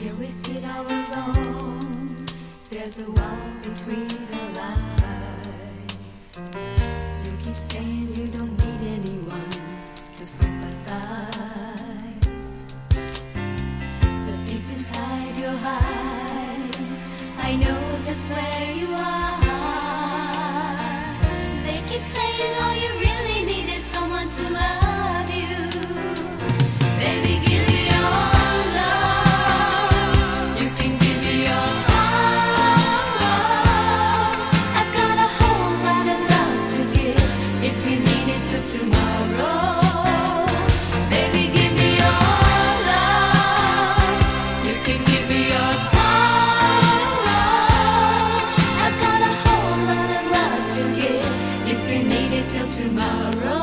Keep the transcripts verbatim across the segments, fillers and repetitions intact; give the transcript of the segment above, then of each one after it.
Here we sit all alone. There's a wall between our lives. You keep saying you don't need anyone to sympathize, but deep inside your eyes, I know just where you are. They keep saying all you really need is someone to love you. Baby, give me your love. You can give me your sorrow. I've got a whole lot of love to give if you need it till tomorrow. Baby, give me your love. You can give me your sorrow. I've got a whole lot of love to give if you need it till tomorrow.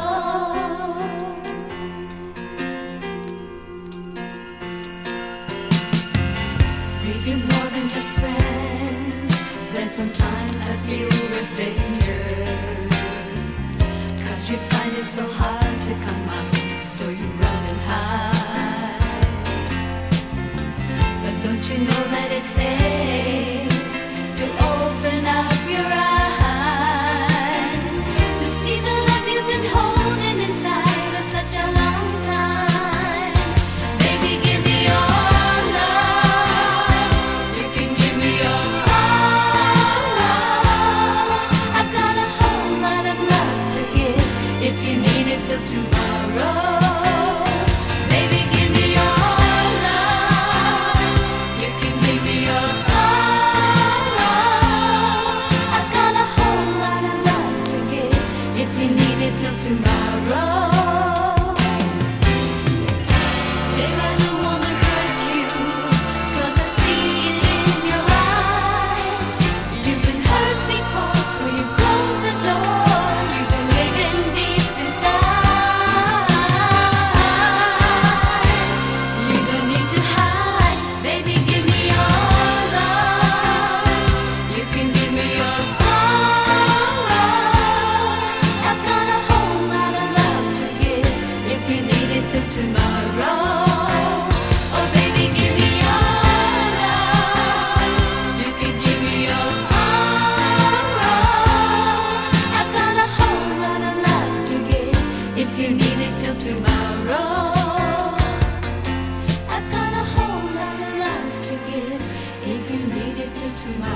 We're more than just friends. There's sometimes I feel we're strangers, 'cause you find it so hard to come out, so you run and hide. But don't you know that it's safe to open up your eyes, to see the love you've been holding inside for such a long time. Baby, give me your love. You can give me your sorrow. I've got a whole lot of love to give if you need it till tomorrow. Baby, give me your love. You can give me your sorrow. I've got a whole lot of love to give if you need it till tomorrow. Babe, I don't wanna hurt you, 'cause I see it in your eyes. You've been hurt before, so you close the door. You've been living deep inside. You don't need to hide. Baby, give me your love. You can give me your sorrow. I've got a whole lot of love to give if you need it till tomorrow. Oh, baby, give me your love. You can give me your sorrow. I've got a whole lot of love to give if you need it till tomorrow. I've got a whole lot of love to give if you need it till tomorrow.